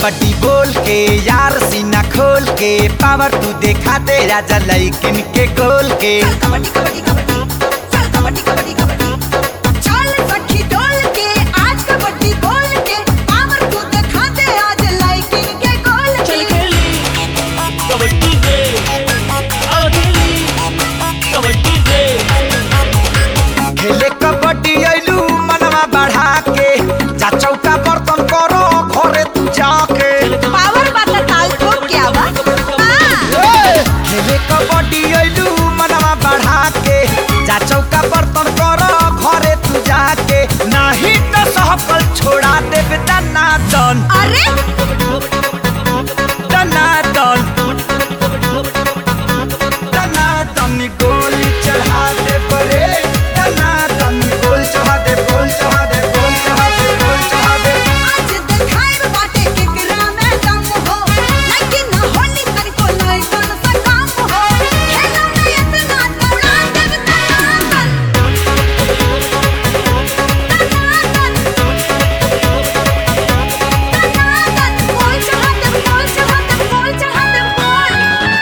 कबड्डी बोल के यार सीना खोल के पावर तू देखा दे राजा लइकिन के गोल के कबड्डी कबड्डी कबड्डी चल कबड्डी कबड्डी कबड्डी चल सखी डोल के आज कबड्डी बोल के पावर तू दिखा दे आज लाइकिन के गोल के चल खेली कबड्डी से आओ खेली कबड्डी से खेले कबड्डी आइलू मनवा बढ़ा के जा चौका बर्तन करो घरे तू जाके पावर वाला ताल ठोक क्या बा खेले कबड्डी आइलू मनवा बढ़ा के जा चौका बर्तन करो घरे तू जाके नहीं तो सहकल छोड़ा देबे दनादन अरे दनादन दनादन गोली चढ़ा दे परे दनादन गोल चढ़ा दे गोल चढ़ा दे गोल चढ़ा दे गोल चढ़ा दे आज दिखाए बाटे केकरा में दम हो लेकिन ना होली तन को नहीं कौन सा काम हो खेला में इतना दौड़ा देव दनादन बोल चढ़ा दे बोल चढ़ा दे बोल चढ़ा दे बोल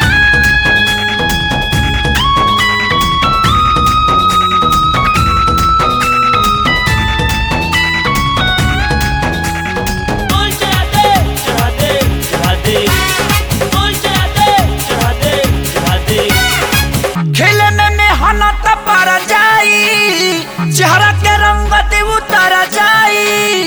बोल चढ़ा दे चढ़ा दे चढ़ा दे बोल चढ़ा दे चढ़ा दे चढ़ा दे खेलने में हनत पर जाई चेहरा के रंगत उतर जाई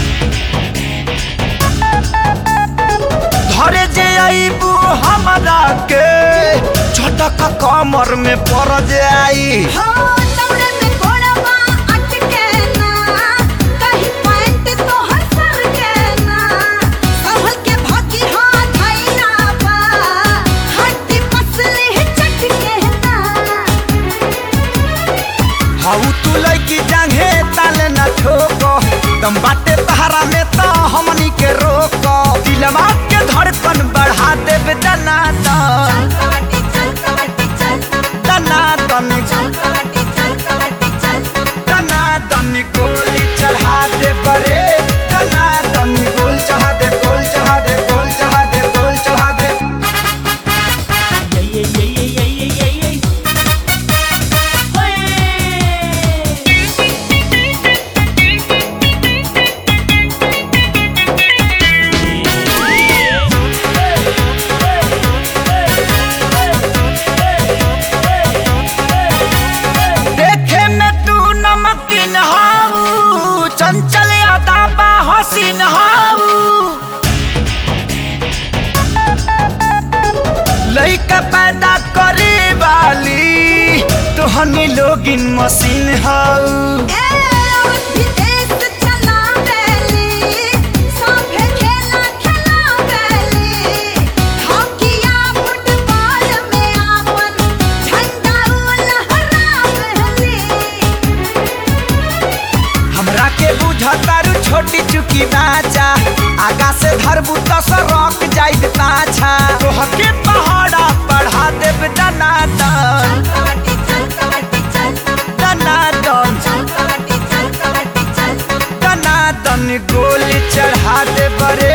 धरे जे आईबू हमरा के झटक कमर में पड़ जाई हो दौड़े में घोड़वा अटके ना कहीं पैंट तो हसर के ना संभल के भागी हाथ धैला बा हड्डी पसली चटके ना हाउ तू लइकी जांघे ताले न ठोको दम बाटे तहरा में तो हमनी के रोको दिलवा के धड़कन बढ़ा देबे दनादन कबड्डी चल कबड्डी चल दनादन चल कबड्डी चल दनादन गोली चढ़ा दे बरे दनादन गोल चढ़ा दे गोल चढ़ा दे गोल चढ़ा दे गोल चढ़ा दे ये देखे में तू नमकीन हाऊ चंचल यादा बा हसीन हाऊ लइका पैदा करे वाली तोहनी लोगिन मशीन हाऊ ए विदेश चला बेली साफे खेला खेला बेली हॉकीया फुटबॉल में आपन झंडा लहरा बेली हमरा के बुझतारू छोटी चुकी बाचा आगा से धरबू तो सरक जाइत पाछा तोहके पहाड़ा बढ़ा देब दनादन कबड्डी चल दनादन कबड्डी चल दनादन गोली चढ़ा दे बरे